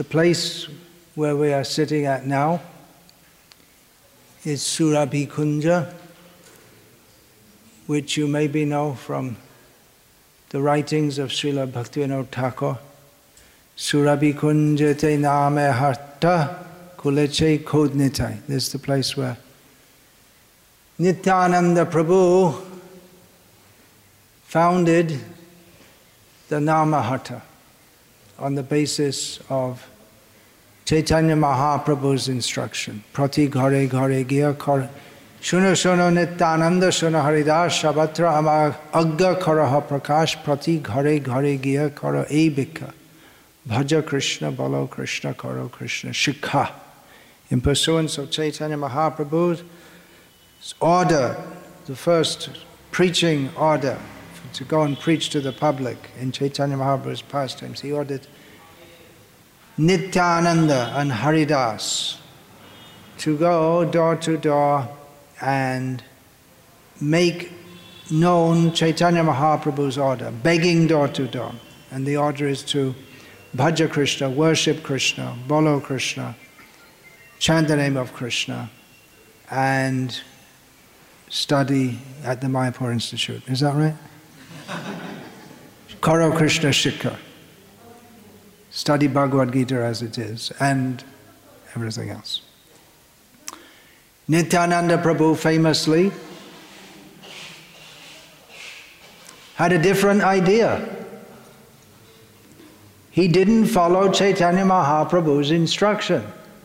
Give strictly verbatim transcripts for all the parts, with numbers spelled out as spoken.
The place where we are sitting at now is Surabhi Kunja, which you maybe know from the writings of Srila Bhaktivinoda Thakur. Surabhi Kunja te name harta kuleche kodnitai. This is the place where Nityananda Prabhu founded the Namaharta on the basis of Chaitanya Mahaprabhu's instruction. Prati ghare ghare gya kar shuno shuno Nityananda shuno Haridas Shabatra amar agga karaha prakash prati ghare ghare gya kara ebika bhaja Krishna balo Krishna karo Krishna shikha. In pursuance of Chaitanya Mahaprabhu's order, the first preaching order to go and preach to the public in Chaitanya Mahaprabhu's pastimes, he ordered Nityananda and Haridas to go door to door and make known Chaitanya Mahaprabhu's order, begging door to door. And the order is to bhaja Krishna, worship Krishna, bolo Krishna, chant the name of Krishna, and study at the Mayapur Institute. Is that right? Karo Krishna Shikha. Study Bhagavad Gita as it is, and everything else. Nityananda Prabhu famously had a different idea. He didn't follow Chaitanya Mahaprabhu's instruction.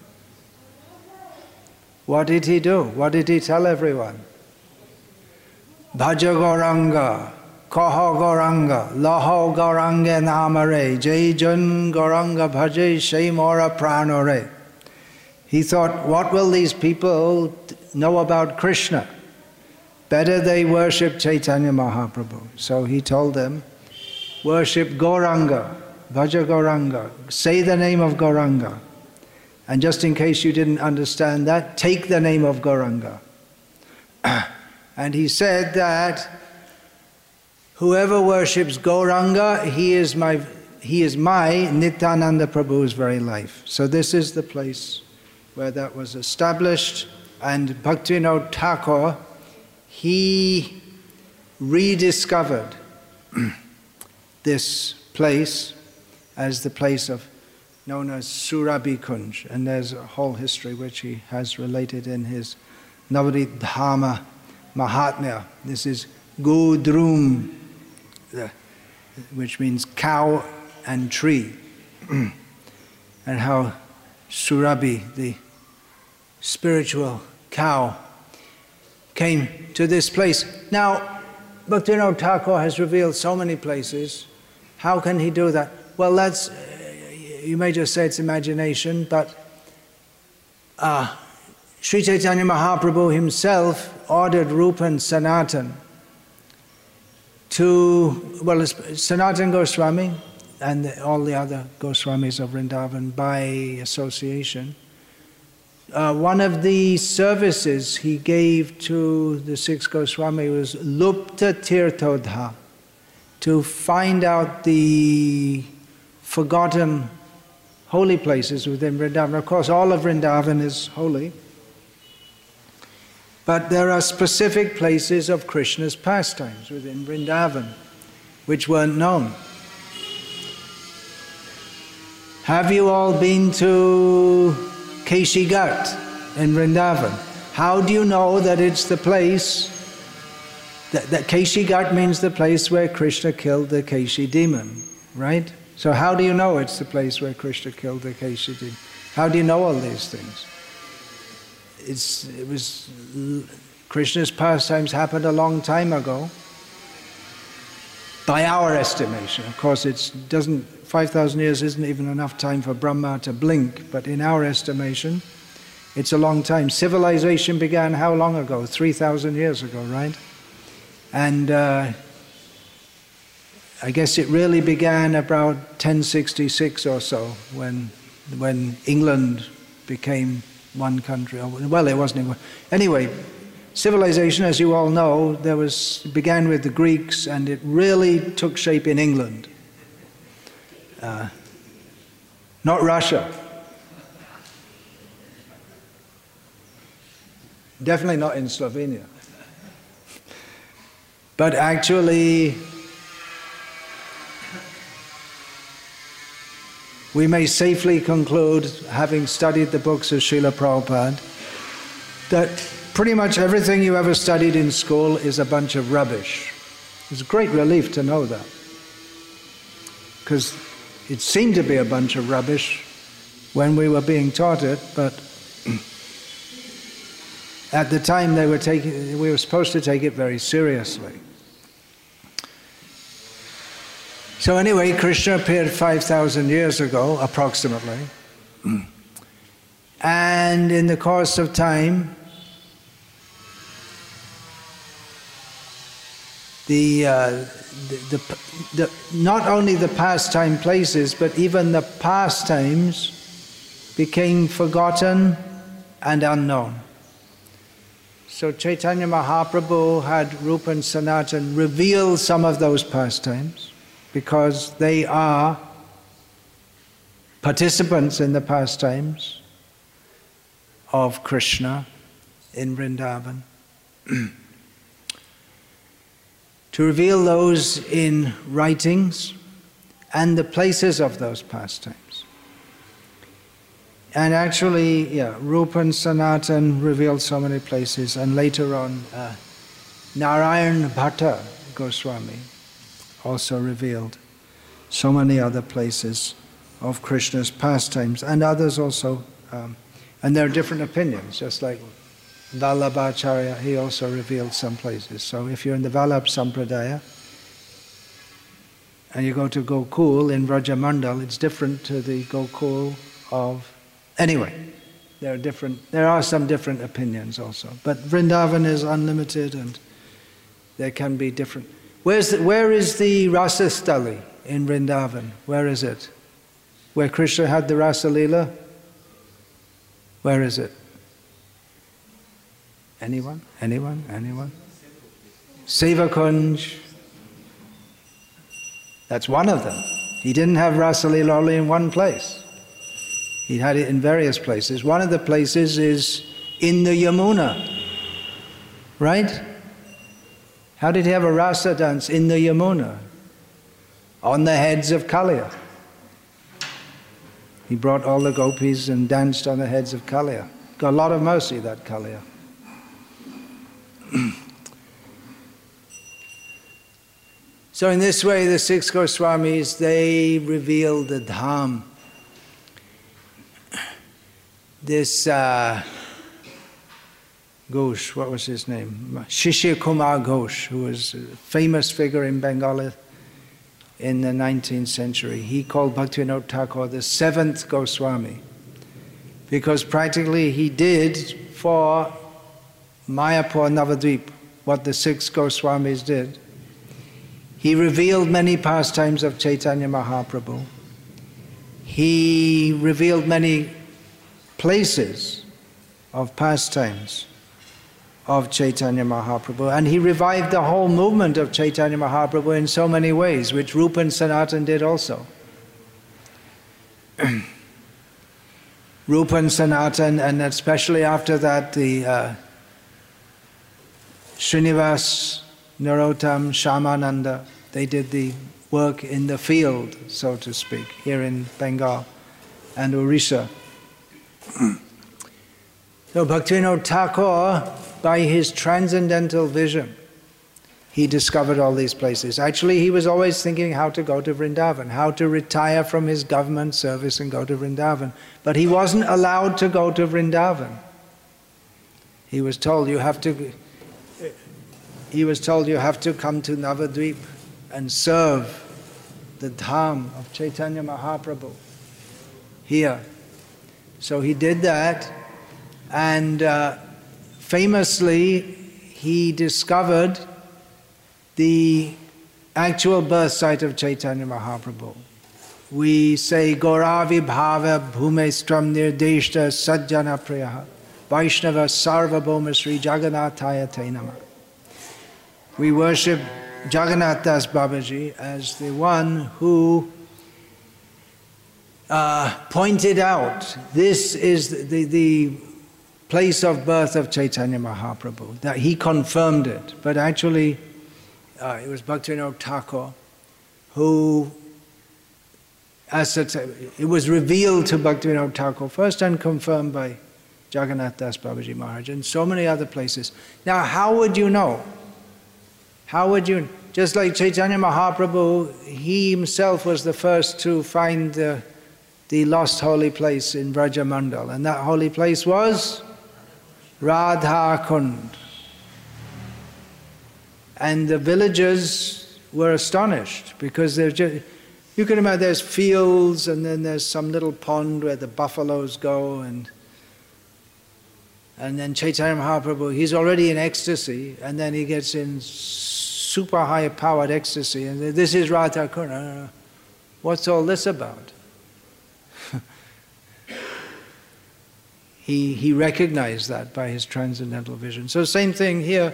What did he do? What did he tell everyone? Bhaja Gauranga, Kaha Gauranga, Laho Gauranga Namare, Jai Jun Gauranga Bhaje Shaimora Pranore. He thought, what will these people know about Krishna? Better they worship Chaitanya Mahaprabhu. So he told them, worship Gauranga, Bhaja Gauranga, say the name of Gauranga. And just in case you didn't understand that, take the name of Gauranga. And he said that whoever worships Gauranga, he is my, he is my Nityananda Prabhu's very life. So this is the place where that was established. And Bhaktivinoda Thakur, he rediscovered this place as the place of known as Surabhi Kunj. And there's a whole history which he has related in his Navadvip Dhamma Mahatmya. This is Godrum, which means cow and tree. And how Surabhi, the spiritual cow, came to this place. Now, Bhaktivinoda Thakur has revealed so many places. How can he do that? Well, that's, you may just say it's imagination, but uh, Sri Chaitanya Mahaprabhu himself ordered Rupa and Sanatan to, well, Sanatan Goswami and the, all the other Goswamis of Vrindavan by association. Uh, one of the services he gave to the six Goswami was Lupta Tirthodha, to find out the forgotten holy places within Vrindavan. Of course, all of Vrindavan is holy, but there are specific places of Krishna's pastimes within Vrindavan which weren't known. Have you all been to Keshi Ghat in Vrindavan? How do you know that it's the place, that, that Keshi Ghat means the place where Krishna killed the Keshi demon, right? So how do you know it's the place where Krishna killed the Keshi demon? How do you know all these things? It's, it was, Krishna's pastimes happened a long time ago, by our estimation. Of course, it doesn't, five thousand years isn't even enough time for Brahma to blink, but in our estimation, it's a long time. Civilization began how long ago? three thousand years ago, right? And uh, I guess it really began about ten sixty-six or so, when, when England became one country. Well, it wasn't England. Anyway, civilization, as you all know, there was, began with the Greeks, and it really took shape in England. Uh, not Russia. Definitely not in Slovenia. But actually, we may safely conclude, having studied the books of Srila Prabhupada, that pretty much everything you ever studied in school is a bunch of rubbish. It's a great relief to know that. Because it seemed to be a bunch of rubbish when we were being taught it, but at the time they were taking, we were supposed to take it very seriously. So anyway, Krishna appeared five thousand years ago, approximately. And in the course of time, the, uh, the, the, the not only the pastime places, but even the pastimes became forgotten and unknown. So Chaitanya Mahaprabhu had Rupa and Sanatan reveal some of those pastimes, because they are participants in the pastimes of Krishna in Vrindavan. To reveal those in writings and the places of those pastimes. And actually, yeah, Rupa and Sanatan revealed so many places, and later on, uh, Narayan Bhatta Goswami also revealed so many other places of Krishna's pastimes, and others also, um, and there are different opinions, just like Vallabhacharya, he also revealed some places. So if you're in the Vallabh Sampradaya, and you go to Gokul in Vrajamandal, it's different to the Gokul of, anyway, there are different, there are some different opinions also. But Vrindavan is unlimited, and there can be different. Where's the, where is the Rasastali in Vrindavan? Where is it? Where Krishna had the Rasa Leela? Where is it? Anyone? Anyone? Anyone? Sevakunj. That's one of them. He didn't have Rasa Leela only in one place. He had it in various places. One of the places is in the Yamuna, right? How did he have a rasa dance in the Yamuna? On the heads of Kaliya. He brought all the gopis and danced on the heads of Kaliya. Got a lot of mercy, that Kaliya. So in this way, the six Goswamis, they revealed the Dham. This uh, Ghosh, what was his name? Shishir Kumar Ghosh, who was a famous figure in Bengal in the nineteenth century. He called Bhaktivinoda Thakur the seventh Goswami, because practically he did for Mayapur Navadvip what the six Goswamis did. He revealed many pastimes of Chaitanya Mahaprabhu. He revealed many places of pastimes of Chaitanya Mahaprabhu, and he revived the whole movement of Chaitanya Mahaprabhu in so many ways, which Rupa and Sanatan did also. Rupa and Sanatan, and especially after that the uh, Srinivas, Narottam, Shyamananda, they did the work in the field, so to speak, here in Bengal and Orissa. So Bhaktivinoda Thakur, by his transcendental vision, he discovered all these places. Actually, he was always thinking how to go to Vrindavan, how to retire from his government service and go to Vrindavan. But he wasn't allowed to go to Vrindavan. He was told you have to, he was told you have to come to Navadvip and serve the Dham of Chaitanya Mahaprabhu here. So he did that, and uh, famously he discovered the actual birth site of Chaitanya Mahaprabhu. We say, Gauravi Bhava Bhumestram Nirdeshta Sajjana Priyaha Vaishnava Sarvabhauma Sri Jagannathaya Te Namah. We worship Jagannath Das Babaji as the one who uh, pointed out this is the, the place of birth of Chaitanya Mahaprabhu, that he confirmed it. But actually, uh, it was Bhaktivinoda Thakur who, as it, it was revealed to Bhaktivinoda Thakur first and confirmed by Jagannath Das Babaji Maharaj and so many other places. Now, how would you know? How would you, just like Chaitanya Mahaprabhu, he himself was the first to find the, the lost holy place in Vraja Mandal, and that holy place was Radha Kund. And the villagers were astonished because they're just, you can imagine there's fields and then there's some little pond where the buffaloes go, and and then Chaitanya Mahaprabhu, he's already in ecstasy, and then he gets in super high powered ecstasy, and this is Radha Kund. What's all this about? he, he recognized that by his transcendental vision. So same thing here.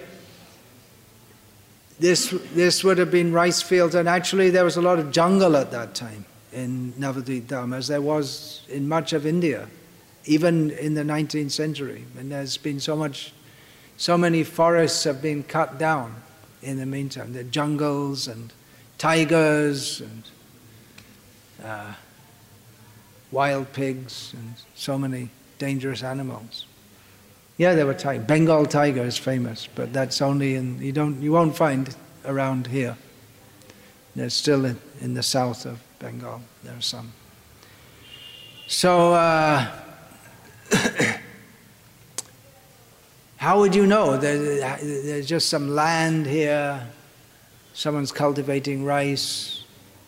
This, this would have been rice fields, and actually there was a lot of jungle at that time in Navadvip Dham, as there was in much of India, even in the nineteenth century. And there's been so much, so many forests have been cut down in the meantime. The jungles and tigers and uh, wild pigs and so many dangerous animals. Yeah, there were tigers. Bengal tiger is famous, but that's only in, you don't, you won't find around here. There's still in, in the south of Bengal, there are some. So, uh, how would you know? There, there's just some land here, someone's cultivating rice,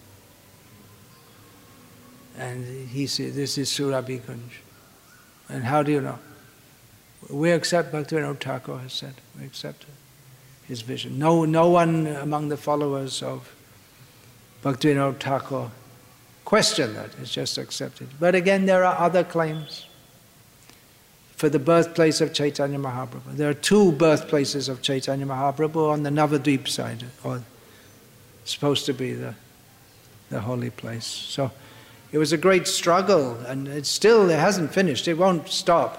and he said, this is Surabhi Kunj. And how do you know? We accept, Bhaktivinoda Thakur has said, we accept his vision. No, no one among the followers of Bhaktivinoda Thakur questioned that, it's just accepted. But again, there are other claims for the birthplace of Chaitanya Mahaprabhu. There are two birthplaces of Chaitanya Mahaprabhu on the Navadvip side, or supposed to be the, the holy place. So it was a great struggle, and it's still, it hasn't finished, it won't stop.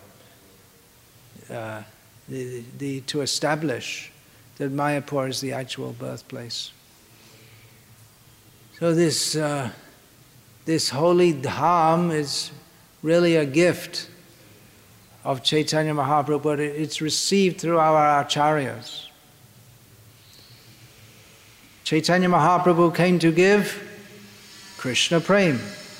Uh, the, the, to establish that Mayapur is the actual birthplace. So this, uh, this holy dham is really a gift of Chaitanya Mahaprabhu, but it, it's received through our acharyas. Chaitanya Mahaprabhu came to give Krishna Prem.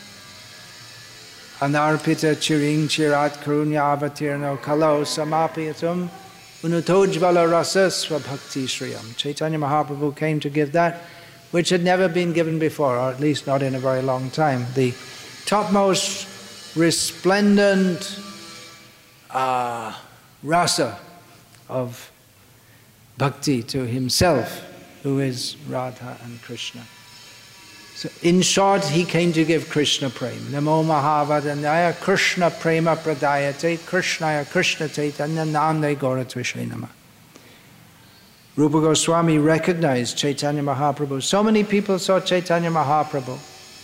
Anarpita chiring chirat karunya avatirno kalo samapiyatum unutojvala rasa swabhakti shriyam. Chaitanya Mahaprabhu came to give that which had never been given before, or at least not in a very long time. The topmost resplendent uh, rasa of bhakti to himself, who is Radha and Krishna. So in short, he came to give Krishna Prem. Namo Mahavadanyaya Krishna Prema Pradayate Krishnaya Krishna Chaitanya Namne Gaura Tvishai Nama. Rupa Goswami recognized Chaitanya Mahaprabhu. So many people saw Chaitanya Mahaprabhu.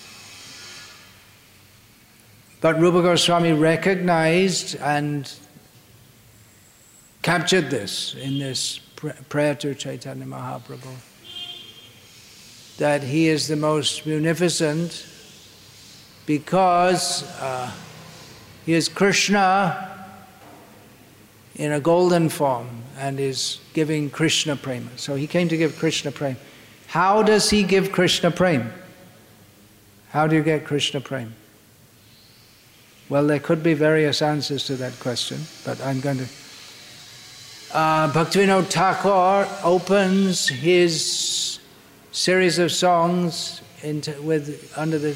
But Rupa Goswami recognized and captured this in this prayer to Chaitanya Mahaprabhu, that he is the most munificent because uh, he is Krishna in a golden form and is giving Krishna Prema. So he came to give Krishna Prema. How does he give Krishna Prema? How do you get Krishna Prema? Well, there could be various answers to that question, but I'm going to... Uh, Bhaktivinoda Thakur opens his series of songs into, with, under the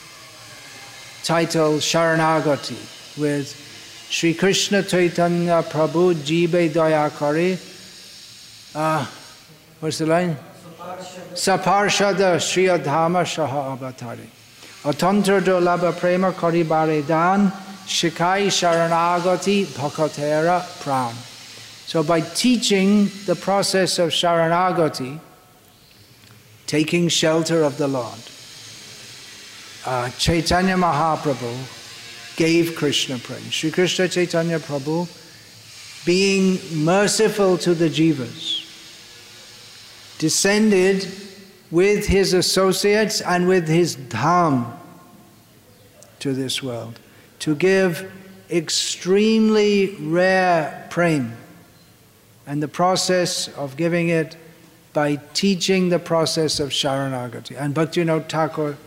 title Sharanagati, with Sri Krishna Chaitanya Prabhu Jibe Daya Kare. Uh, what's the line? Saparshada Sri Adhama Shaha Avatari. Atantra Dolabha Prema Kari Bare Dan Shikai Sharanagati Bhakatera Pram. So by teaching the process of Sharanagati, taking shelter of the Lord, uh, Chaitanya Mahaprabhu gave Krishna prem. Sri Krishna Chaitanya Prabhu, being merciful to the jivas, descended with his associates and with his dham to this world to give extremely rare prem, and the process of giving it by teaching the process of Sharanagati. And Bhaktivinoda Thakur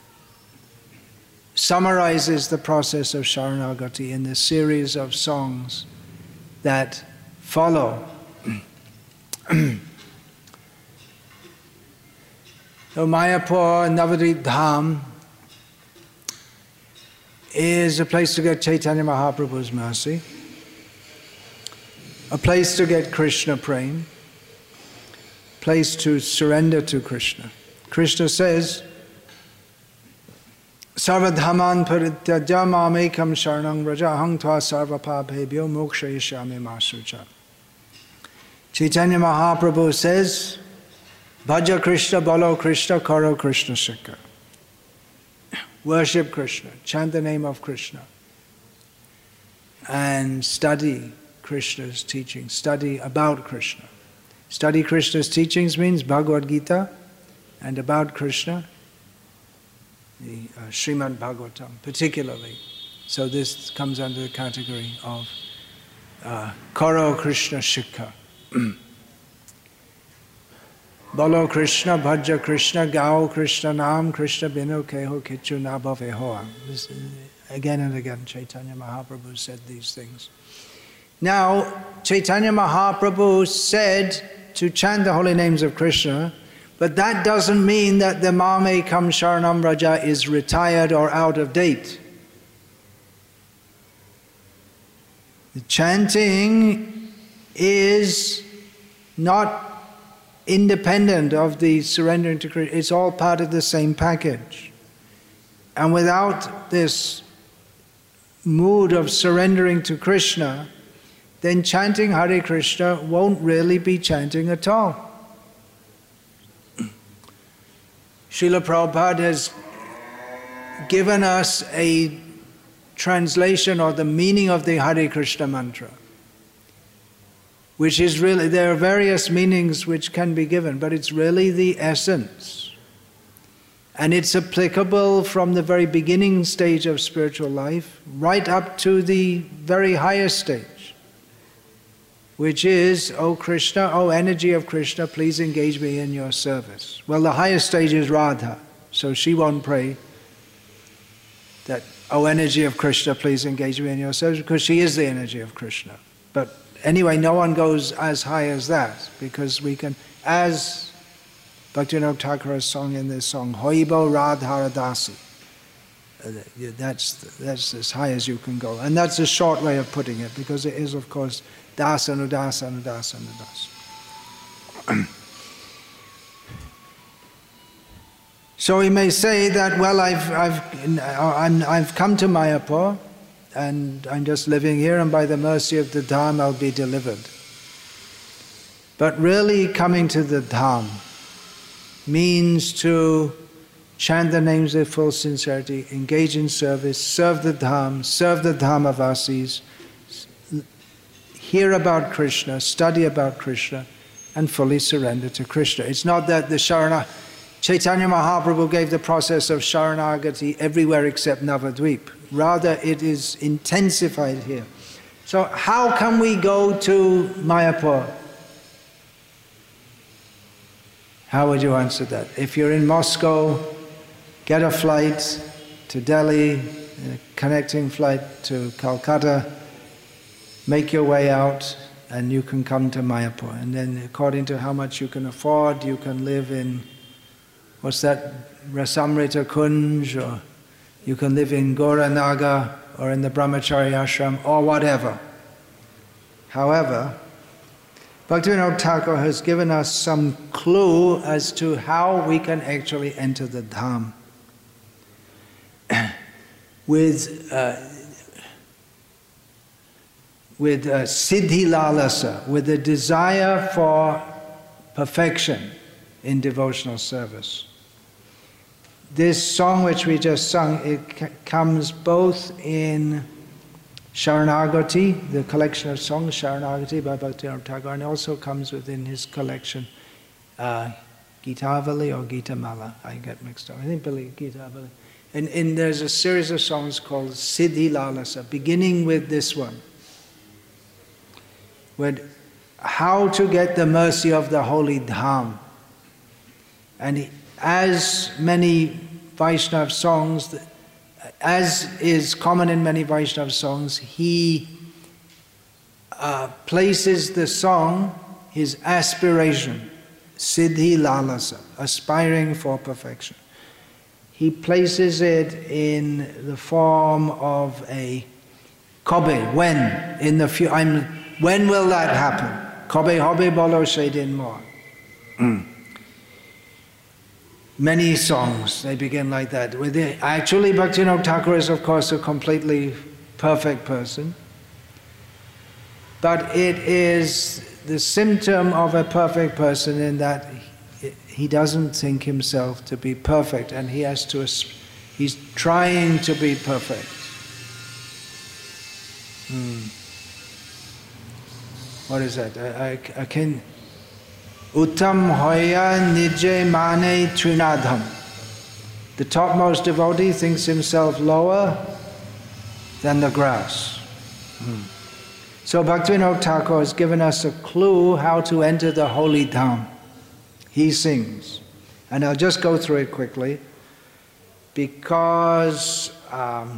summarizes the process of Sharanagati in the series of songs that follow. So Mayapur, Navadvip Dham, is a place to get Chaitanya Mahaprabhu's mercy, a place to get Krishna prem, place to surrender to Krishna. Krishna says, Sarvadhaman parityaja mamekam sharanang vraja aham tva sarvapabhebhyo mokshayishyami ma sucha. Chaitanya Mahaprabhu says, Bhaja Krishna, Balo Krishna, Karo Krishna Shikha. Worship Krishna, chant the name of Krishna, and study Krishna's teachings, study about Krishna. Study Krishna's teachings means Bhagavad Gita, and about Krishna, the uh, Srimad Bhagavatam, particularly. So this comes under the category of uh, Karo Krishna Shikha. Bolo Krishna, Bhaja Krishna, Gao Krishna Nam, Krishna Binu Keho Kichu Nabhave Hoa. Again and again, Chaitanya Mahaprabhu said these things. Now, Chaitanya Mahaprabhu said to chant the holy names of Krishna, but that doesn't mean that the Mame Kam Sharanam Raja is retired or out of date. The chanting is not independent of the surrendering to Krishna. It's all part of the same package. And without this mood of surrendering to Krishna, then chanting Hare Krishna won't really be chanting at all. Srila Prabhupada has given us a translation or the meaning of the Hare Krishna mantra, which is really, there are various meanings which can be given, but it's really the essence. And it's applicable from the very beginning stage of spiritual life right up to the very highest stage, which is, O Krishna, O energy of Krishna, please engage me in your service. Well, the highest stage is Radha, so she won't pray that, O energy of Krishna, please engage me in your service, because she is the energy of Krishna. But anyway, no one goes as high as that, because we can, as Bhaktivinoda Thakur has sung in this song, Hoibo Radharadasi. That's, that's as high as you can go. And that's a short way of putting it, because it is, of course, Das Anudas Anudas Anudas. So we may say that, well, I've, I've, I'm, I've come to Mayapur, and I'm just living here, and by the mercy of the Dham I'll be delivered. But really coming to the Dham means to chant the names with full sincerity, engage in service, serve the Dham, serve the Dhamavasis, hear about Krishna, study about Krishna, and fully surrender to Krishna. It's not that the Sharana, Chaitanya Mahaprabhu gave the process of Sharanagati everywhere except Navadvip. Rather, it is intensified here. So how can we go to Mayapur? How would you answer that? If you're in Moscow, get a flight to Delhi, a connecting flight to Calcutta, make your way out, and you can come to Mayapur. And then according to how much you can afford, you can live in, what's that, Rasamrita Kunj, or you can live in Gauranaga, or in the Brahmachari ashram, or whatever. However, Bhaktivinoda Thakur has given us some clue as to how we can actually enter the Dham. With uh, with uh, Siddhi Lalasa, with a desire for perfection in devotional service. this song which we just sung, it comes both in Sharanagati, the collection of songs, Sharanagati by Bhaktivinoda Thakur, and also comes within his collection, uh, Gitavali or Gitamala. I get mixed up. I think Gitavali. And, and there's a series of songs called Siddhi Lalasa, beginning with this one, with how to get the mercy of the holy Dham. And he, as many Vaishnava songs, as is common in many Vaishnava songs, he uh, places the song, his aspiration, Siddhi Lalasa, aspiring for perfection. He places it in the form of a kobe, when, in the few, I'm, when will that happen? Kobe hobe bolo shedin more. Many songs, they begin like that. With the, actually, Bhaktivinoda Thakur is, of course, a completely perfect person. But it is the symptom of a perfect person in that he, he doesn't think himself to be perfect, and he has to, he's trying to be perfect. Hmm. What is that? I, I, I can... Uttam hoya nije mane trinadham. The topmost devotee thinks himself lower than the grass. Hmm. So Bhaktivinoda Thakur has given us a clue how to enter the holy dham. He sings. And I'll just go through it quickly, because um,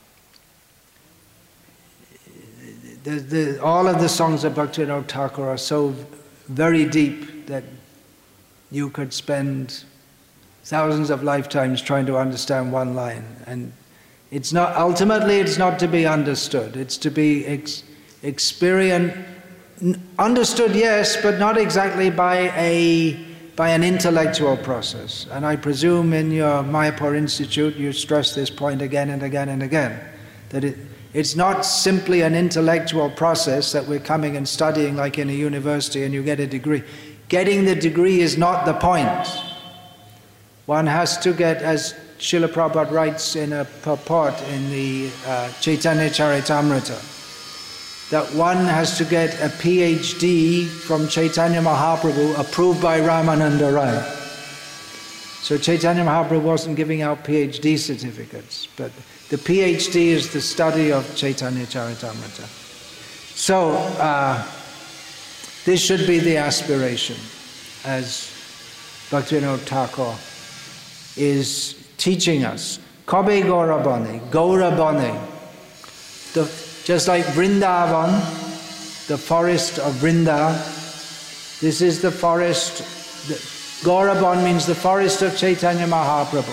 the, the, all of the songs of Bhaktivinoda Thakur are so very deep that you could spend thousands of lifetimes trying to understand one line. And it's not, ultimately it's not to be understood, it's to be ex experienced, understood, yes, but not exactly by a by an intellectual process. And I presume in your Mayapur Institute you stress this point again and again and again, that it, it's not simply an intellectual process that we're coming and studying like in a university and you get a degree. Getting the degree is not the point. One has to get, as Srila Prabhupada writes in a purport in the uh, Chaitanya Charitamrita, that one has to get a PhD from Chaitanya Mahaprabhu approved by Ramananda Rai. So Chaitanya Mahaprabhu wasn't giving out PhD certificates, but the PhD is the study of Chaitanya Charitamrita. So, uh, this should be the aspiration, as Bhaktivinoda Thakur is teaching us. Kobe Gaurabane, Gaurabane. The, just like Vrindavan, the forest of Vrinda, this is the forest, the, Gauraban means the forest of Chaitanya Mahaprabhu.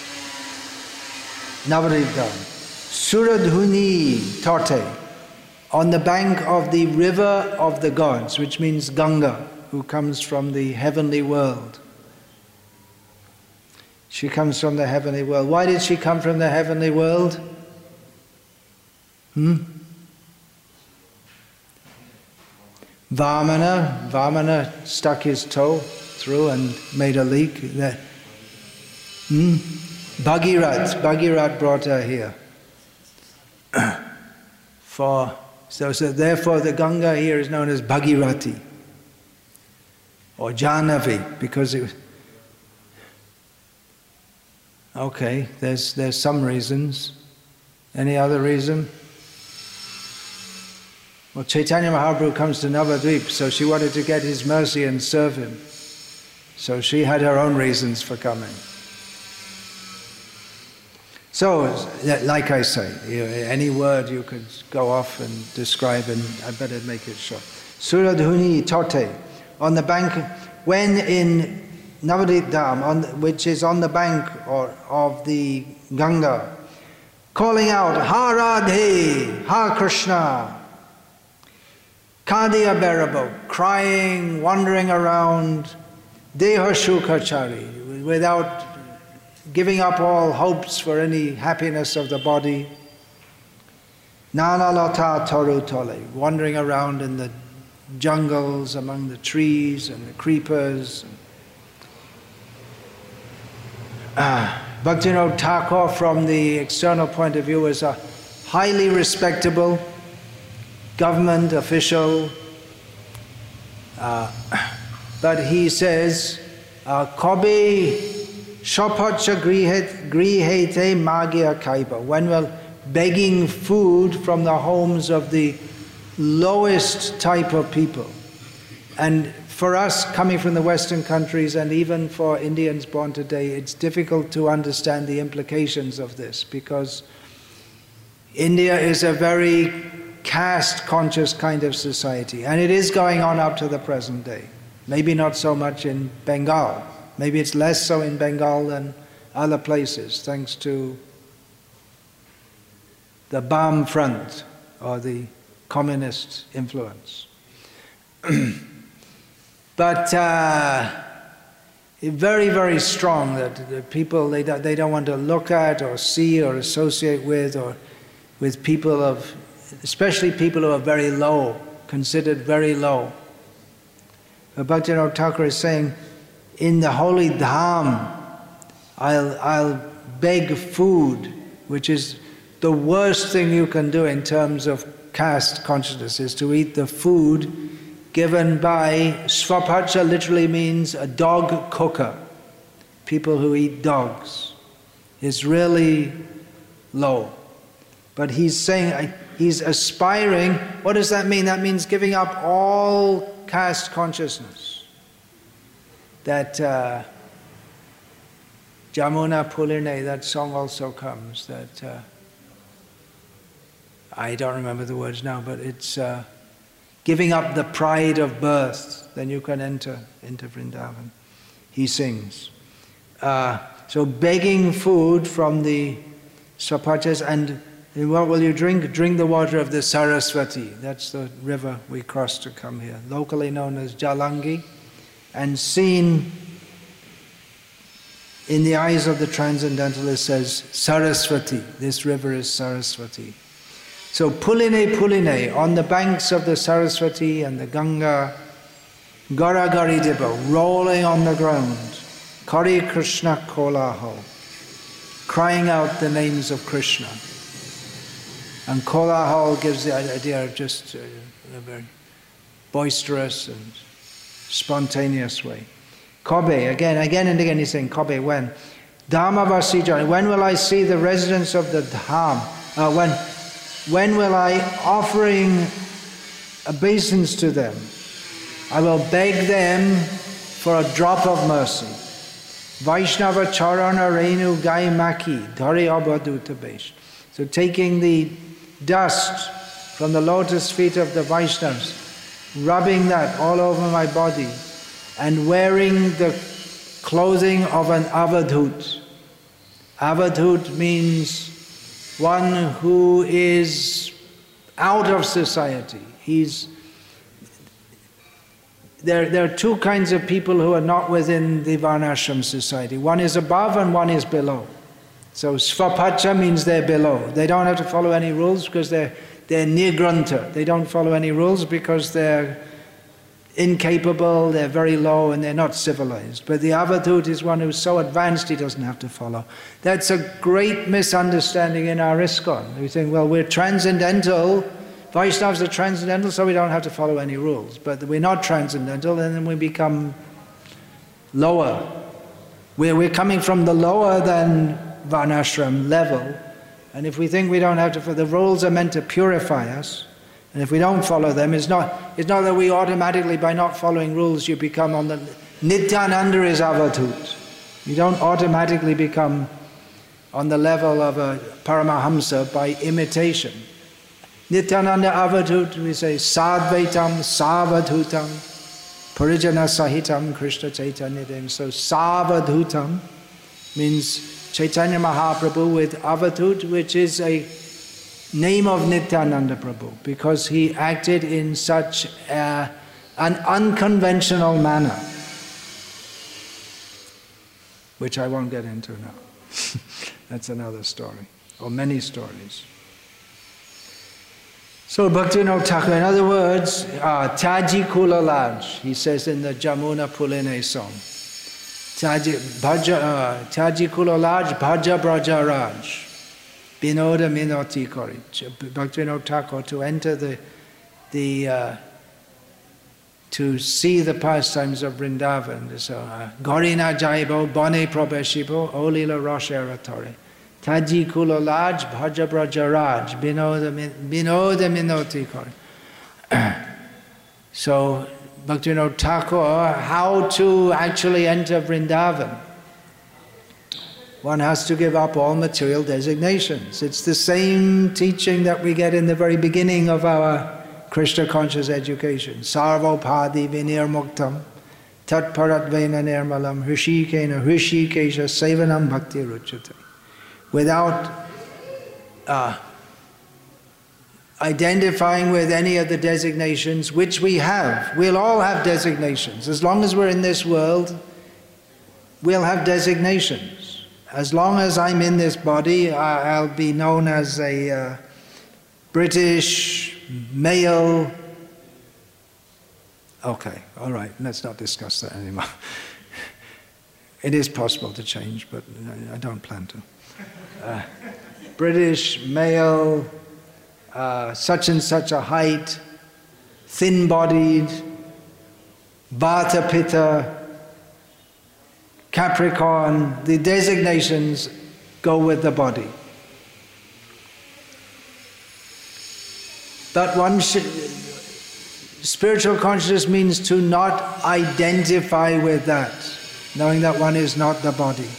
Navadvipam. Suradhuni Tote, on the bank of the river of the gods, which means Ganga, who comes from the heavenly world. She comes from the heavenly world. Why did she come from the heavenly world? Hmm? Vamana, Vamana stuck his toe through and made a leak. That, hmm? Bhagirath, Bhagirath brought her here. For, so, so therefore the Ganga here is known as Bhagirathi or Jahnavi, because it was, okay, there's, there's some reasons. Any other reason? Well, Chaitanya Mahaprabhu comes to Navadvip, so she wanted to get his mercy and serve him. So she had her own reasons for coming. So, like I say, you know, any word you could go off and describe, and I better make it short. Suradhuni Tote, on the bank, when in Navadvip Dham, on, which is on the bank or, of the Ganga, calling out, Ha Radhe, Ha Krishna, Kadiya Berabo, crying, wandering around, Deha Shukachari, without giving up all hopes for any happiness of the body. Nana Lata Toru Tole, wandering around in the jungles among the trees and the creepers. Ah. Bhaktivinoda Thakur, from the external point of view, is a highly respectable government official, uh, but he says, Kobe shopacha grihete magia kaiba. When we're begging food from the homes of the lowest type of people. And for us, coming from the Western countries, and even for Indians born today, it's difficult to understand the implications of this, because India is a very caste-conscious kind of society, and it is going on up to the present day. Maybe not so much in Bengal. Maybe it's less so in Bengal than other places, thanks to the Bam Front, or the communist influence. But uh, very, very strong that the people, they don't, they don't want to look at or see or associate with, or with people of, especially people who are very low, considered very low. But Bhaktivinoda Thakur is saying, in the holy dham, I'll, I'll beg food, which is the worst thing you can do in terms of caste consciousness, is to eat the food given by, svapacha literally means a dog cooker, people who eat dogs, is really low. But he's saying, he's aspiring, what does that mean? That means giving up all caste consciousness. That uh, Jamuna Puline, that song also comes, that uh, I don't remember the words now, but it's uh, giving up the pride of birth, then you can enter into Vrindavan. He sings. Uh, so begging food from the Svapachas, and what will you drink? Drink the water of the Saraswati. That's the river we crossed to come here, locally known as Jalangi, and seen in the eyes of the transcendentalist as Saraswati. This river is Saraswati. So Puline Puline, on the banks of the Saraswati and the Ganga, Garagari Dibba, rolling on the ground, Kari Krishna Kolaho, crying out the names of Krishna. And Kolahal gives the idea of just uh, a very boisterous and spontaneous way. Kobe, again, again and again he's saying, Kobe, when? Dhamavasijani, when will I see the residents of the Dham? Uh, when, when will I offering obeisance to them? I will beg them for a drop of mercy. Vaishnava Charana Renu Gai Maki Dhari Abhaduta Besh. So taking the dust from the lotus feet of the Vaishnavas, rubbing that all over my body, and wearing the clothing of an avadhut. Avadhut means one who is out of society. He's there, there are two kinds of people who are not within the Varnashram society. One is above and one is below. So Svapacha means they're below. They don't have to follow any rules because they're, they're nigranta. They don't follow any rules because they're incapable, they're very low, and they're not civilized. But the avadhut is one who's so advanced he doesn't have to follow. That's a great misunderstanding in our ISKCON. We think, well, we're transcendental, Vaishnavas are transcendental, so we don't have to follow any rules. But we're not transcendental, and then we become lower. We're, we're coming from the lower than Varnashram level, and if we think we don't have to, the rules are meant to purify us, and if we don't follow them, it's not, it's not that we automatically, by not following rules, you become on the, Nityananda is avadhut. You don't automatically become on the level of a Paramahamsa by imitation. Nityananda avadhut, we say, sadvaitam, savadhutam, parijana sahitam, Krishna Chaitanya Dem. So savadhutam means Chaitanya Mahaprabhu with avadhut, which is a name of Nityananda Prabhu, because he acted in such a, an unconventional manner, which I won't get into now. That's another story, or many stories. So Bhaktivinoda Thakur, in other words, uh, Taji Kula Laj, he says in the Jamuna Puline song, Tyaji Bhaja, uh, Tyaji Kulalaj, Bhaja Braja Raj, Binoda Minoti Kori. Bhaktivinoda Thakur, to enter the, the uh, to see the pastimes of Vrindavan. So, uh, Gorina Jaibo, Bone Probeshibo, Olila Rosh Eratori. Taji Kulalaj, Bhaja Braja Raj, Binoda Minoti Kori. So, Bhaktivinoda Thakur, how to actually enter Vrindavan. One has to give up all material designations. It's the same teaching that we get in the very beginning of our Krishna conscious education. Sarvopadi vinir muktam, tat paratvena nirmalam, hrishikena hrishikesha sevanam bhakti ruchate. Without uh, identifying with any of the designations which we have. We'll all have designations. As long as we're in this world, we'll have designations. As long as I'm in this body, I'll be known as a uh, British male. Okay, all right, let's not discuss that anymore. It is possible to change, but I don't plan to. Uh, British male, Uh, such and such a height, thin-bodied, Vata Pitta, Capricorn, the designations go with the body. But one should, spiritual consciousness means to not identify with that, knowing that one is not the body.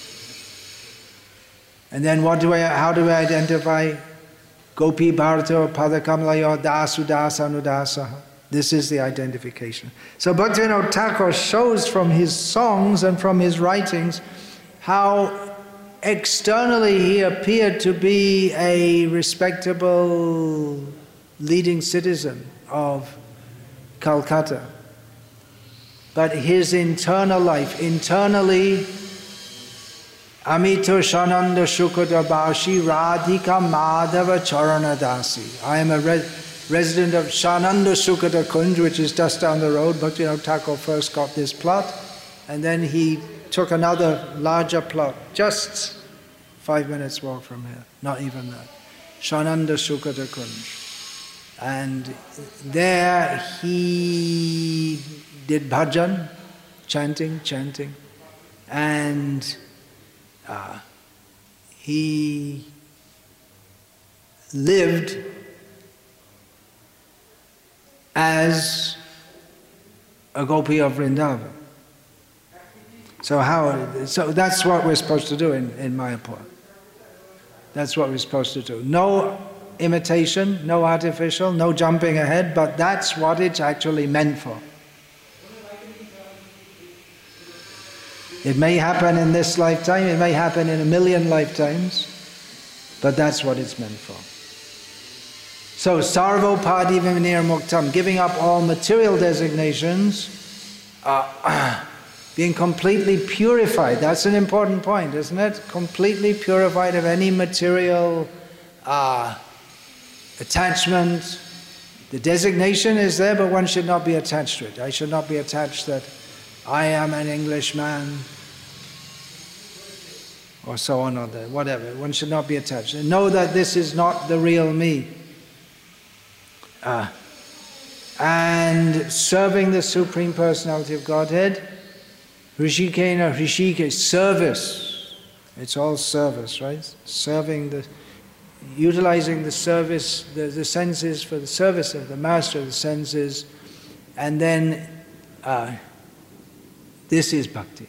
And then what do I, how do I identify? Gopi Bharata Padakamlayo Dasudasa Anudasa. This is the identification. So Bhaktivinoda Thakur shows from his songs and from his writings how externally he appeared to be a respectable leading citizen of Calcutta. But his internal life, internally, Amito Shananda Shukada Bashi Radhika Madhava Charanadasi. I am a re resident of Shananda Sukada Kunj, which is just down the road. Bhaktivinoda Thakur first got this plot, and then he took another larger plot, just five minutes walk from here, not even that. Shananda Sukada Kunj. And there he did bhajan, chanting, chanting, and Uh, he lived as a gopi of Vrindavan. So how? So that's what we're supposed to do in, in Mayapur. That's what we're supposed to do. No imitation, no artificial, no jumping ahead, but that's what it's actually meant for. It may happen in this lifetime, it may happen in a million lifetimes, but that's what it's meant for. So, sarvopadi vinir muktam, giving up all material designations, uh, being completely purified. That's an important point, isn't it? Completely purified of any material uh, attachment. The designation is there, but one should not be attached to it. I should not be attached that I am an Englishman, or so on, or the, whatever. One should not be attached. And know that this is not the real me. Uh, and serving the Supreme Personality of Godhead, Rishikena Rishike, service. It's all service, right? Serving the, utilizing the service, the, the senses for the service of the master of the senses, and then uh, this is bhakti.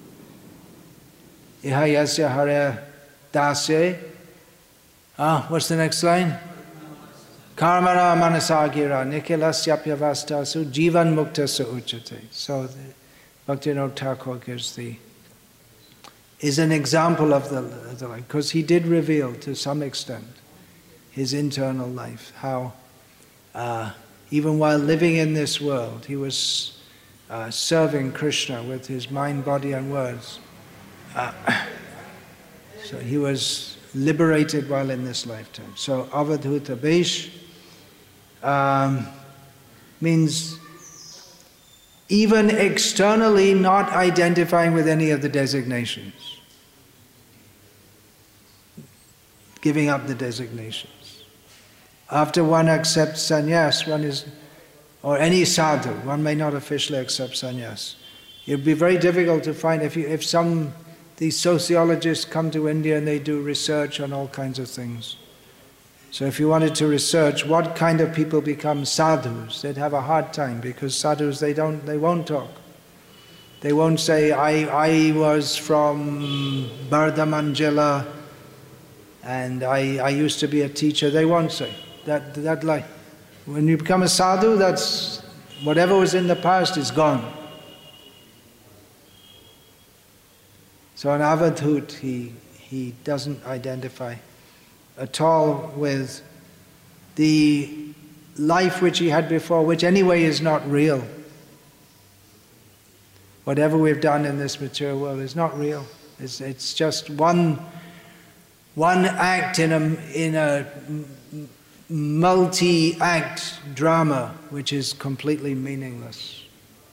Iha yasya hare dasya. Ah, what's the next line? Karmana manasagira nikilasyapyavastasu jivan muktasa uchate. So Bhaktivinoda Thakur gives the, is an example of the, the life, because he did reveal to some extent his internal life, how uh, even while living in this world, he was uh, serving Krishna with his mind, body and words. Uh, so he was liberated while in this lifetime. So avadhuta besh um, means even externally not identifying with any of the designations. Giving up the designations. After one accepts sannyas, one is, or any sadhu, one may not officially accept sannyas. It would be very difficult to find, if you, if some, these sociologists come to India and they do research on all kinds of things. So if you wanted to research what kind of people become sadhus, they'd have a hard time, because sadhus, they don't, they won't talk. They won't say, I, I was from Bardhamanjala and I, I used to be a teacher. They won't say that, that like, when you become a sadhu, that's, whatever was in the past is gone. So an avadhut, he, he doesn't identify at all with the life which he had before, which anyway is not real. Whatever we've done in this material world is not real. It's, it's just one, one act in a, in a multi-act drama which is completely meaningless.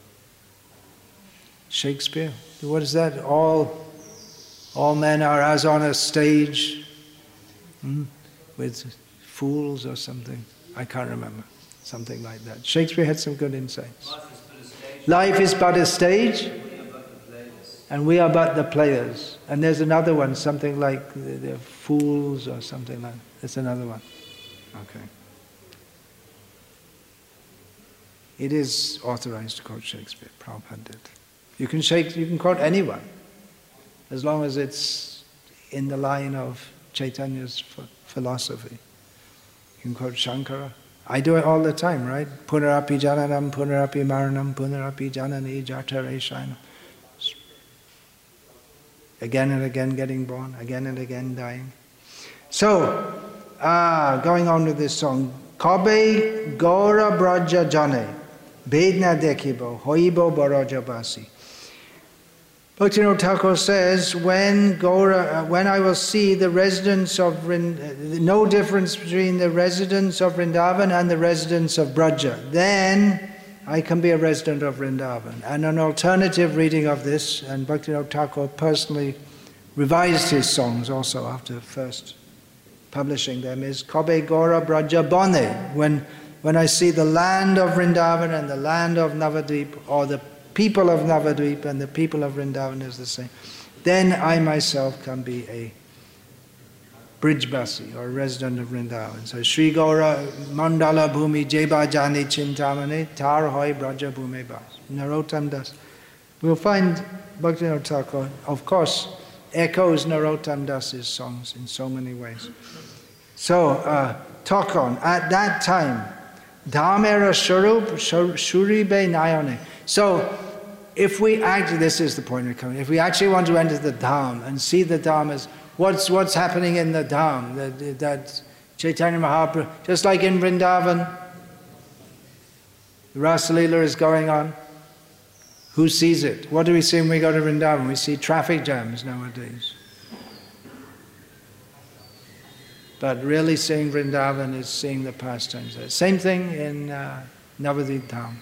Shakespeare, what is that? All, all men are as on a stage hmm, with fools or something. I can't remember. Something like that. Shakespeare had some good insights. Life is but a stage, and we are but the players. And there's another one, something like they're fools or something like that. There's another one. Okay. It is authorized to quote Shakespeare. Prabhupada did. You can shake, you can quote anyone, as long as it's in the line of Chaitanya's philosophy. You can quote Shankara. I do it all the time, right? Punarapi jananam, punarapi maranam, punarapi janani jatareshanam. Again and again getting born, again and again dying. So, ah, going on with this song. Kabe Gaura Braja Jane, Bedna Dekibo, Hoibo Baraja Basi. Bhaktivinoda Thakur says, when Gaura, uh, when I will see the residents of Vrind, uh, no difference between the residents of Vrindavan and the residents of Braja, then I can be a resident of Vrindavan. And an alternative reading of this, and Bhaktivinoda Thakur personally revised his songs also after first publishing them, is Kabe Gaura Braja Bane. When, when I see the land of Vrindavan and the land of Navadvip, or the people of Navadvip and the people of Vrindavan is the same, then I myself can be a Brijbasi, or a resident of Vrindavan. So Sri Gaura Mandala Bhumi Jeba Jani Chintamane Tar Hoy Braja Bhume Bas. Narottam Das. We'll find Bhaktivinoda Thakur, of course, echoes Narottam Das's songs in so many ways. So, uh, Tokon, at that time, Dhamera Shurup Shuribe Nayane. So, if we actually, this is the point we're coming, if we actually want to enter the Dham and see the Dham as what's, what's happening in the Dham, that, that Chaitanya Mahaprabhu, just like in Vrindavan, the Rasa Leela is going on. Who sees it? What do we see when we go to Vrindavan? We see traffic jams nowadays. But really seeing Vrindavan is seeing the pastimes there. Same thing in uh, Navadvip Dham.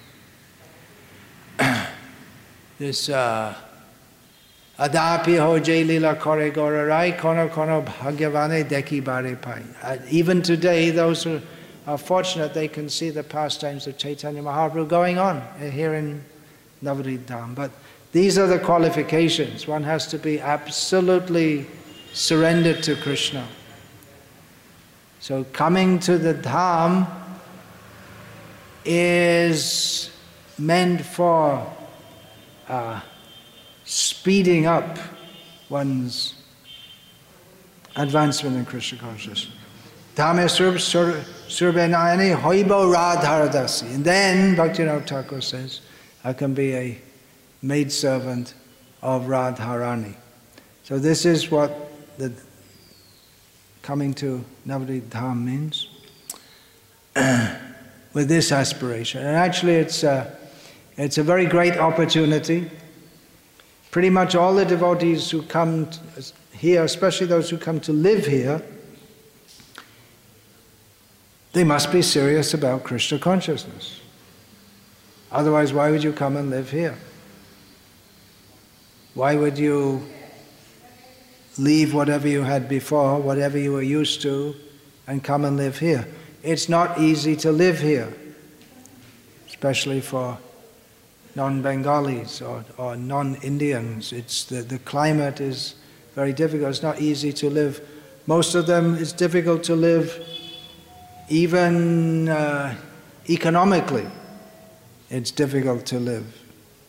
This uh, Adapi ho jai lila kore gorarai kono kono bhagyavane deki bare pai. Even today, those who are fortunate, they can see the pastimes of Chaitanya Mahaprabhu going on here in Navadvip Dham. But these are the qualifications. One has to be absolutely surrendered to Krishna. So coming to the Dham is meant for uh, speeding up one's advancement in Krishna consciousness. Dhame surbenayani hoibo radharadasi. And then Bhaktivinoda Thakur says, I can be a maidservant of Radharani. So this is what the coming to Navadvip Dham means, with this aspiration. And actually it's a, it's a very great opportunity. Pretty much all the devotees who come here, especially those who come to live here, they must be serious about Krishna consciousness. Otherwise, why would you come and live here? Why would you leave whatever you had before, whatever you were used to, and come and live here? It's not easy to live here, especially for non-Bengalis or, or non-Indians. It's the, the climate is very difficult. It's not easy to live. Most of them, it's difficult to live even uh, economically. It's difficult to live.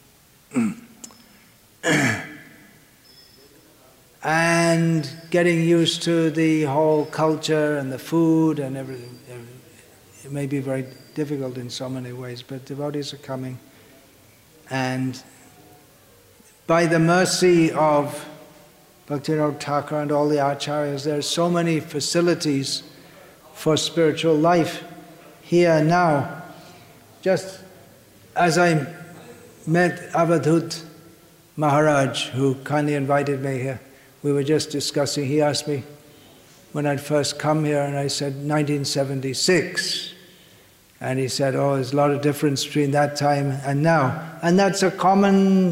And getting used to the whole culture and the food and everything, it may be very difficult in so many ways, but devotees are coming. And by the mercy of Bhaktivinoda Thakur and all the acharyas, there are so many facilities for spiritual life here and now. Just as I met Avadhut Maharaj, who kindly invited me here, we were just discussing, he asked me when I'd first come here, and I said nineteen seventy-six. And he said, oh, there's a lot of difference between that time and now. And that's a common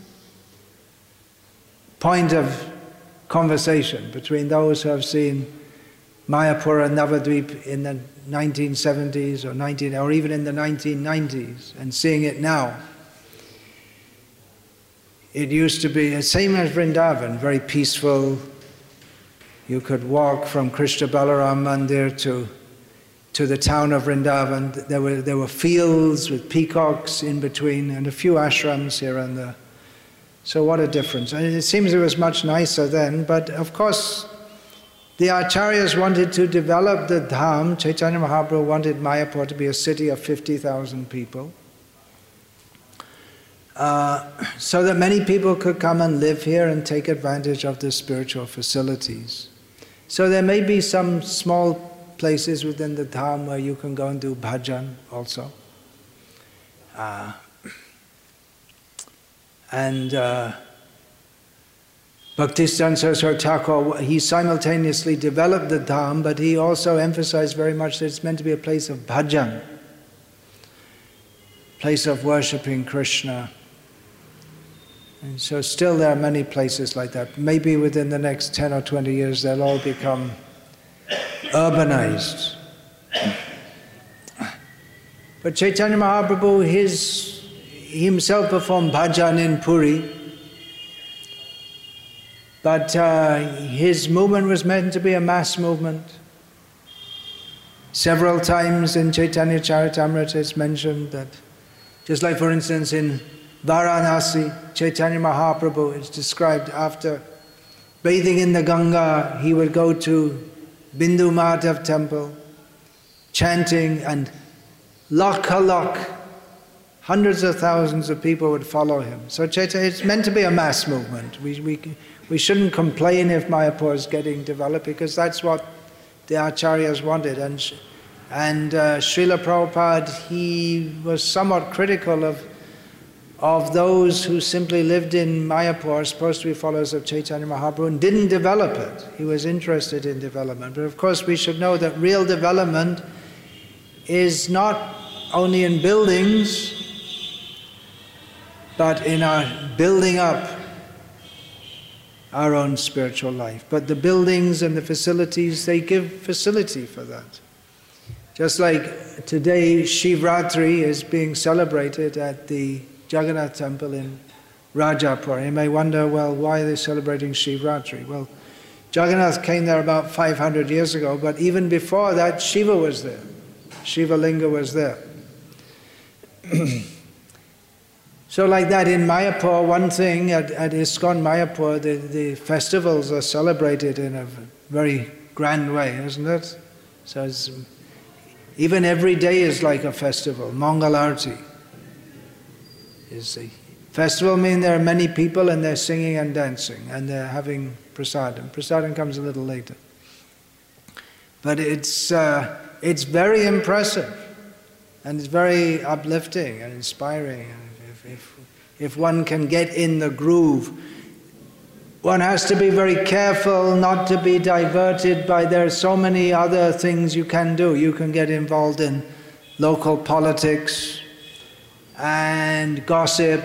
point of conversation between those who have seen Mayapur and Navadvip in the nineteen seventies or nineteen, or even in the nineteen nineties, and seeing it now. It used to be the same as Vrindavan, very peaceful. You could walk from Krishna Balaram Mandir to, to the town of Vrindavan. There were, there were fields with peacocks in between and a few ashrams here and there. So what a difference. And it seems it was much nicer then, but of course the acharyas wanted to develop the dham. Chaitanya Mahaprabhu wanted Mayapur to be a city of fifty thousand people. Uh, so that many people could come and live here and take advantage of the spiritual facilities. So there may be some small places within the dham where you can go and do bhajan also. Uh, and uh, Bhaktisiddhanta Saraswati Thakur, he simultaneously developed the dham, but he also emphasized very much that it's meant to be a place of bhajan, place of worshipping Krishna. And so still there are many places like that. Maybe within the next ten or twenty years they'll all become urbanized. But Chaitanya Mahaprabhu, his, he himself performed bhajan in Puri. But uh, his movement was meant to be a mass movement. Several times in Chaitanya Charitamrita it's mentioned that, just like for instance in Varanasi, Chaitanya Mahaprabhu is described after bathing in the Ganga, he would go to Bindu Madhav temple, chanting, and lakha lakh, hundreds of thousands of people would follow him. So Chaitanya, it's meant to be a mass movement. We, we, we shouldn't complain if Mayapur is getting developed, because that's what the acharyas wanted. And, and uh, Srila Prabhupada, he was somewhat critical of of those who simply lived in Mayapur, supposed to be followers of Chaitanya Mahaprabhu, and didn't develop it. He was interested in development. But of course we should know that real development is not only in buildings, but in our building up our own spiritual life. But the buildings and the facilities, they give facility for that. Just like today, Shivratri is being celebrated at the Jagannath temple in Rajapur. You may wonder, well, why are they celebrating Shivratri? Well, Jagannath came there about five hundred years ago, but even before that, Shiva was there. Shiva Linga was there. So like that in Mayapur, one thing, at, at ISKCON Mayapur, the, the festivals are celebrated in a very grand way, isn't it? So it's, even every day is like a festival, Mangalarti. Is a festival means there are many people and they're singing and dancing and they're having prasadam. Prasadam comes a little later. But it's, uh, it's very impressive and it's very uplifting and inspiring. And if, if, if one can get in the groove, one has to be very careful not to be diverted by, there are so many other things you can do. You can get involved in local politics, and gossip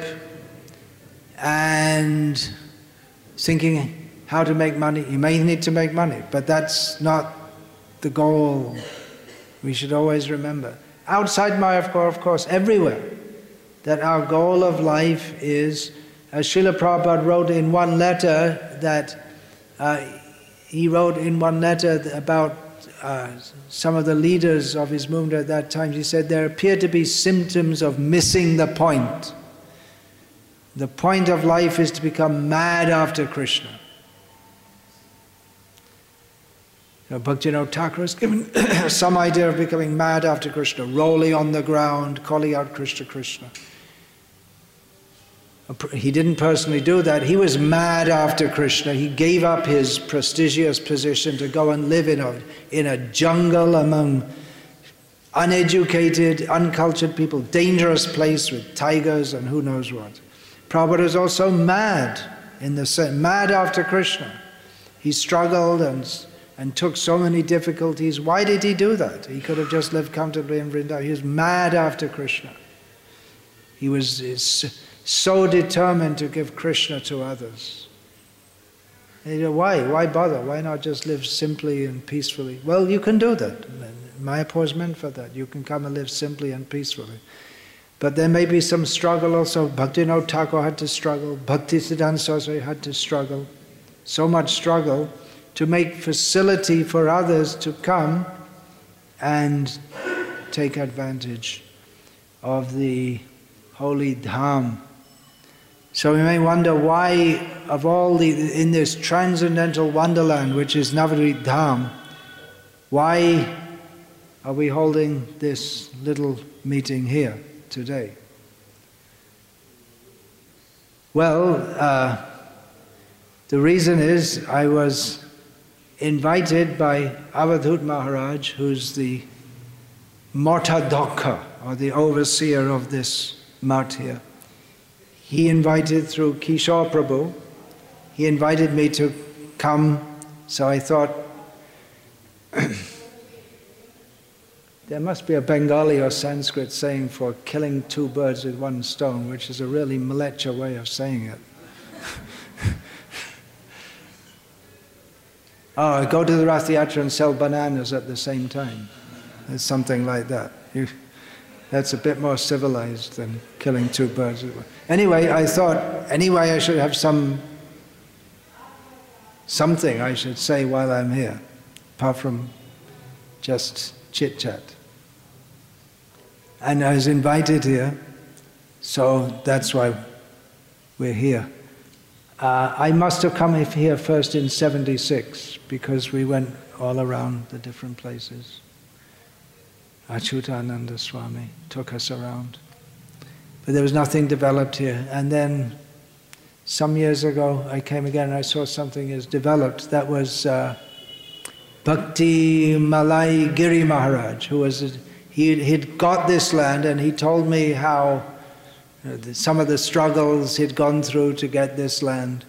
and thinking how to make money. You may need to make money, but that's not the goal. We should always remember. Outside Maya, of course, everywhere, that our goal of life is, as Srila Prabhupada wrote in one letter, that uh, he wrote in one letter about uh, some of the leaders of his movement at that time. He said there appear to be symptoms of missing the point. The point of life is to become mad after Krishna. You know, Bhaktivinoda Thakur has given some idea of becoming mad after Krishna, rolling on the ground, calling out Krishna, Krishna. He didn't personally do that. He was mad after Krishna. He gave up his prestigious position to go and live in a, in a jungle among uneducated, uncultured people, dangerous place with tigers and who knows what. Prabhupada was also mad, in the sense, mad after Krishna. He struggled and, and took so many difficulties. Why did he do that? He could have just lived comfortably in Vrindavan. He was mad after Krishna. He was so determined to give Krishna to others. And you know, why? Why bother? Why not just live simply and peacefully? Well, you can do that. Mayapur is meant for that. You can come and live simply and peacefully. But there may be some struggle also. Bhaktivinoda Thakur had to struggle. Bhaktisiddhanta Saraswati had to struggle. So much struggle to make facility for others to come and take advantage of the holy dham. So we may wonder why, of all the, in this transcendental wonderland which is Navadvip Dham, why are we holding this little meeting here today? Well, uh, the reason is I was invited by Avadhut Maharaj, who's the Mortadhaka, or the overseer of this mat here. He invited through Kishore Prabhu, he invited me to come, so I thought, there must be a Bengali or Sanskrit saying for killing two birds with one stone, which is a really mleccha way of saying it. Oh, go to the Rath Yatra and sell bananas at the same time. It's something like that. You, that's a bit more civilized than killing two birds with one. Anyway, I thought, anyway, I should have some something I should say while I'm here, apart from just chit-chat. And I was invited here, so that's why we're here. Uh, I must have come here first in seventy-six, because we went all around the different places. Achyutananda Swami took us around. But there was nothing developed here. And then some years ago I came again and I saw something is developed. That was uh, Bhakti Malai Giri Maharaj, who was, a, he, he'd got this land, and he told me how you know, the, some of the struggles he'd gone through to get this land.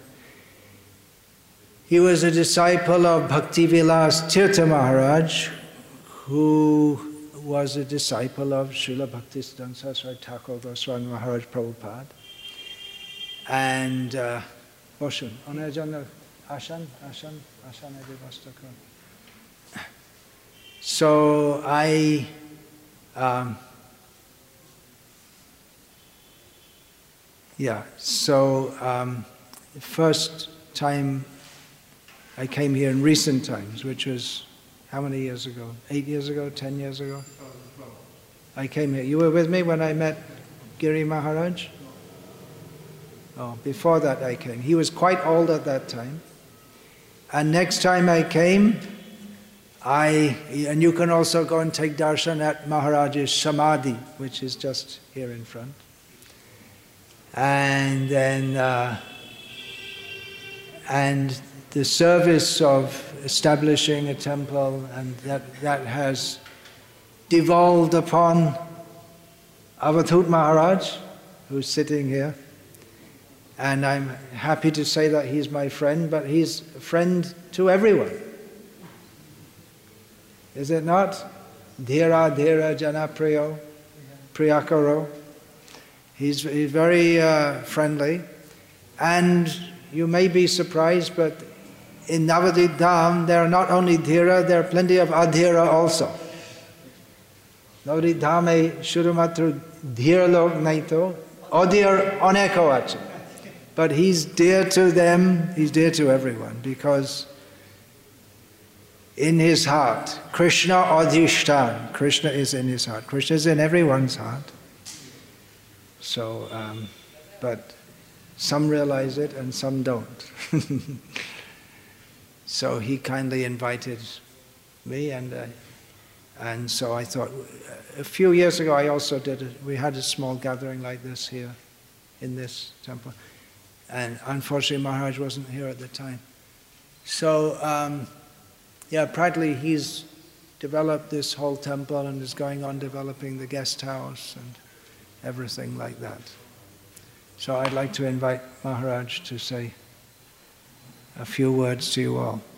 He was a disciple of Bhakti Vilas Tirtha Maharaj, who was a disciple of Srila Bhaktisiddhanta Saraswati Thakur Goswami Maharaj Prabhupada. And uh, Boshun, Onajan Ashan, Ashan, Ashan Adivastakar. So I um, yeah, so um, the first time I came here in recent times, which was how many years ago? Eight years ago? Ten years ago? I came here. You were with me when I met Giri Maharaj? Oh, before that I came. He was quite old at that time. And next time I came, I, and you can also go and take darshan at Maharaj's Samadhi, which is just here in front. And then, uh, and the service of establishing a temple, and that, that has devolved upon Avadhut Maharaj, who's sitting here. And I'm happy to say that he's my friend, but he's a friend to everyone. Is it not? Dhira dhira jana priyo, priyakaro. He's, he's very uh, friendly. And you may be surprised, but in Navadvip Dham, there are not only Dhira, there are plenty of Adhira also. Navadvip Dhame Shurumatra Dhira Lok Naito, Adhir Oneko Ache. But he's dear to them, he's dear to everyone, because in his heart, Krishna Adhishtan, Krishna is in his heart. Krishna is in everyone's heart. So, um, but some realize it and some don't. So he kindly invited me, and uh, and so I thought, a few years ago I also did it. We had a small gathering like this here in this temple. And unfortunately Maharaj wasn't here at the time. So, um, yeah, practically he's developed this whole temple and is going on developing the guest house and everything like that. So I'd like to invite Maharaj to say a few words to you all.